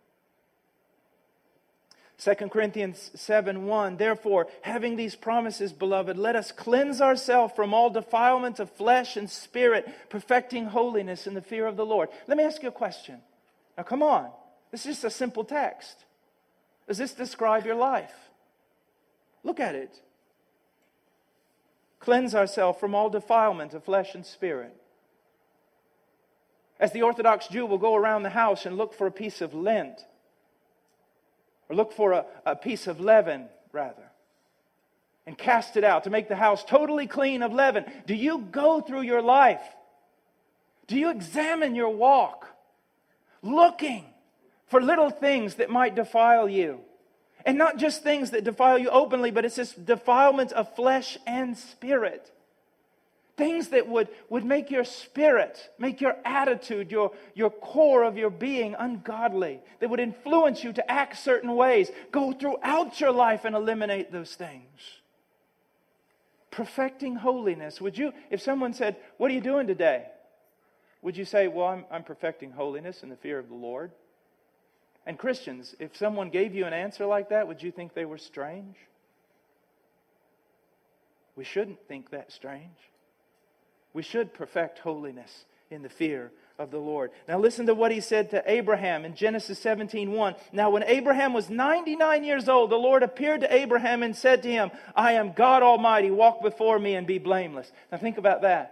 2 Corinthians 7:1, therefore, having these promises, beloved, let us cleanse ourselves from all defilement of flesh and spirit, perfecting holiness in the fear of the Lord. Let me ask you a question. Now come on, this is just a simple text. Does this describe your life? Look at it. Cleanse ourselves from all defilement of flesh and spirit. As the Orthodox Jew will go around the house and look for a piece of lint, or look for a piece of leaven, rather, and cast it out to make the house totally clean of leaven. Do you go through your life? Do you examine your walk, looking for little things that might defile you? And not just things that defile you openly, but it's this defilement of flesh and spirit. Things that would make your spirit, make your attitude, your core of your being ungodly. That would influence you to act certain ways. Go throughout your life and eliminate those things. Perfecting holiness. Would you, if someone said, what are you doing today? Would you say, well, I'm perfecting holiness in the fear of the Lord? And Christians, if someone gave you an answer like that, would you think they were strange? We shouldn't think that strange. We should perfect holiness in the fear of the Lord. Now listen to what He said to Abraham in Genesis 17:1. Now when Abraham was 99 years old, the Lord appeared to Abraham and said to him, I am God Almighty, walk before me and be blameless. Now think about that.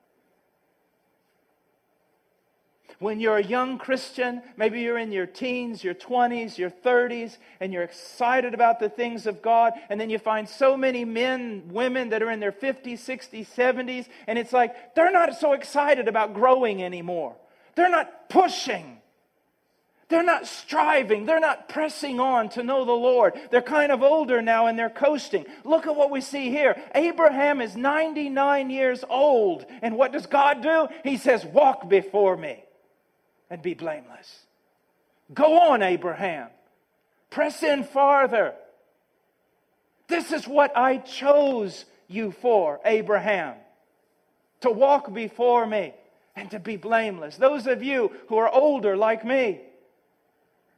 When you're a young Christian, maybe you're in your teens, your 20s, your 30s, and you're excited about the things of God, and then you find so many men, women that are in their 50s, 60s, 70s, and it's like they're not so excited about growing anymore. They're not pushing. They're not striving. They're not pressing on to know the Lord. They're kind of older now and they're coasting. Look at what we see here. Abraham is 99 years old, and what does God do? He says, walk before me and be blameless. Go on, Abraham. Press in farther. This is what I chose you for, Abraham. To walk before me and to be blameless. Those of you who are older like me,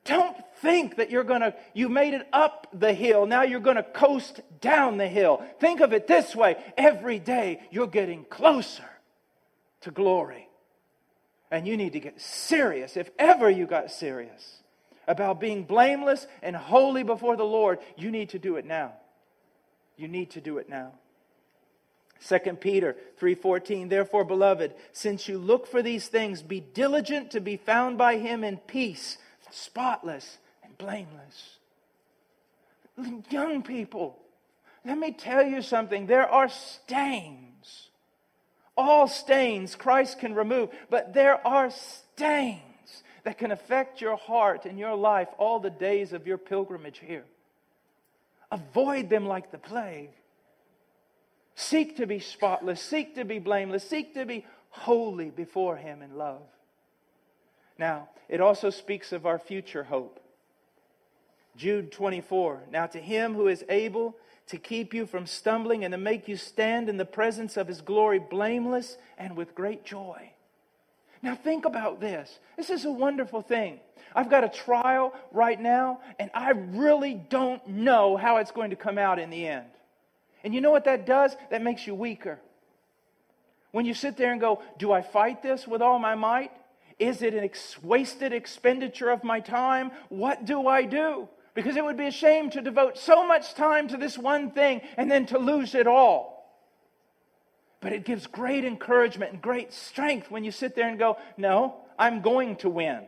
Don't think that you made it up the hill. Now you're going to coast down the hill. Think of it this way. Every day you're getting closer to glory. And you need to get serious, if ever you got serious, about being blameless and holy before the Lord. You need to do it now. You need to do it now. 2 Peter 3:14, therefore, beloved, since you look for these things, be diligent to be found by Him in peace, spotless and blameless. Young people, let me tell you something. There are stains. All stains Christ can remove, but there are stains that can affect your heart and your life all the days of your pilgrimage here. Avoid them like the plague. Seek to be spotless. Seek to be blameless. Seek to be holy before Him in love. Now, it also speaks of our future hope. Jude 24, now to Him who is able to keep you from stumbling and to make you stand in the presence of His glory blameless and with great joy. Now think about this. This is a wonderful thing. I've got a trial right now, and I really don't know how it's going to come out in the end. And you know what that does? That makes you weaker. When you sit there and go, do I fight this with all my might? Is it a wasted expenditure of my time? What do I do? Because it would be a shame to devote so much time to this one thing and then to lose it all. But it gives great encouragement and great strength when you sit there and go, no, I'm going to win.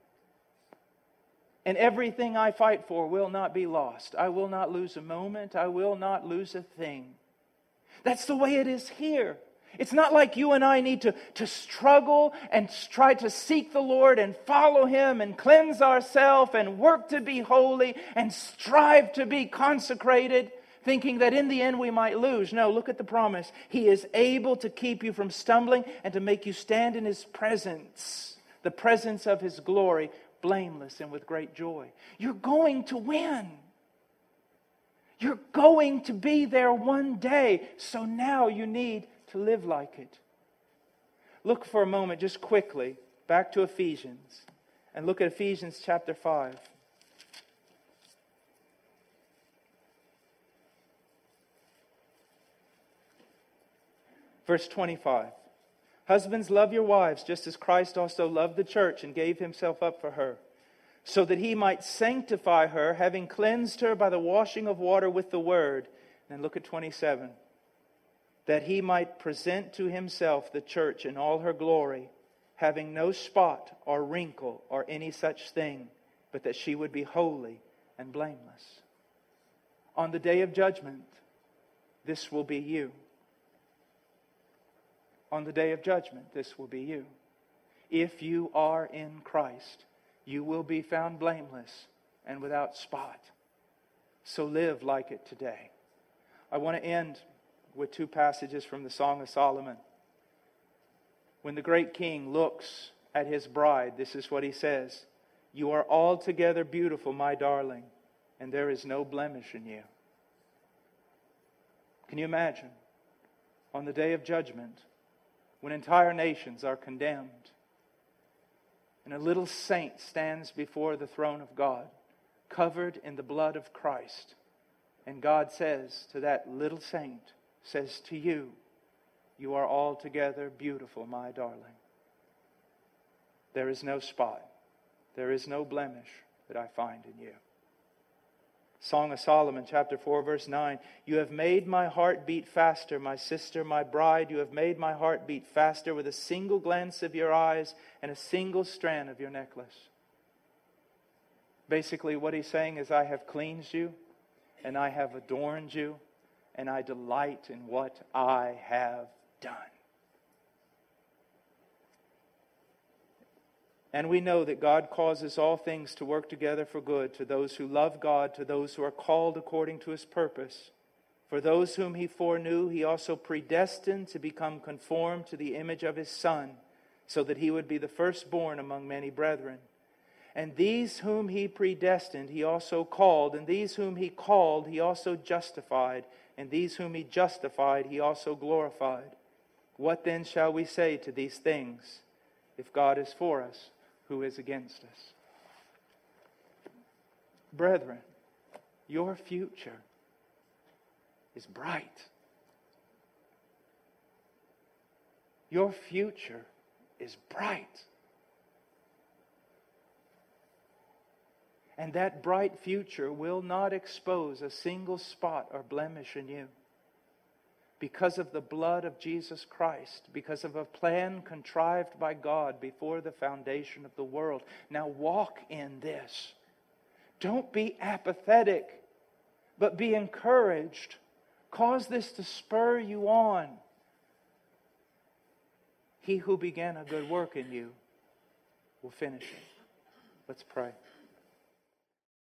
And everything I fight for will not be lost. I will not lose a moment. I will not lose a thing. That's the way it is here. It's not like you and I need to struggle and try to seek the Lord and follow Him and cleanse ourselves and work to be holy and strive to be consecrated, thinking that in the end we might lose. No, look at the promise. He is able to keep you from stumbling and to make you stand in His presence, the presence of His glory, blameless and with great joy. You're going to win. You're going to be there one day. So now you need to live like it. Look for a moment, just quickly, back to Ephesians. And look at Ephesians chapter 5. Verse 25. Husbands, love your wives, just as Christ also loved the church and gave Himself up for her, so that He might sanctify her, having cleansed her by the washing of water with the word. And look at 27. That He might present to Himself the church in all her glory, having no spot or wrinkle or any such thing, but that she would be holy and blameless. On the day of judgment, this will be you. On the day of judgment, this will be you. If you are in Christ, you will be found blameless and without spot. So live like it today. I want to end with two passages from the Song of Solomon. When the great king looks at his bride, this is what he says: "You are altogether beautiful, my darling, and there is no blemish in you." Can you imagine? On the day of judgment, when entire nations are condemned, and a little saint stands before the throne of God, covered in the blood of Christ, and God says to that little saint, says to you, "You are altogether beautiful, my darling. There is no spot, there is no blemish that I find in you." Song of Solomon, chapter 4, verse 9. "You have made my heart beat faster, my sister, my bride. You have made my heart beat faster with a single glance of your eyes and a single strand of your necklace." Basically, what he's saying is, I have cleansed you, and I have adorned you, and I delight in what I have done. And we know that God causes all things to work together for good to those who love God, to those who are called according to His purpose. For those whom He foreknew, He also predestined to become conformed to the image of His Son, so that He would be the firstborn among many brethren. And these whom He predestined, He also called. And these whom He called, He also justified. And these whom He justified, He also glorified. What then shall we say to these things? If God is for us, who is against us? Brethren, your future is bright. Your future is bright. And that bright future will not expose a single spot or blemish in you. Because of the blood of Jesus Christ, because of a plan contrived by God before the foundation of the world. Now walk in this. Don't be apathetic, but be encouraged. Cause this to spur you on. He who began a good work in you will finish it. Let's pray.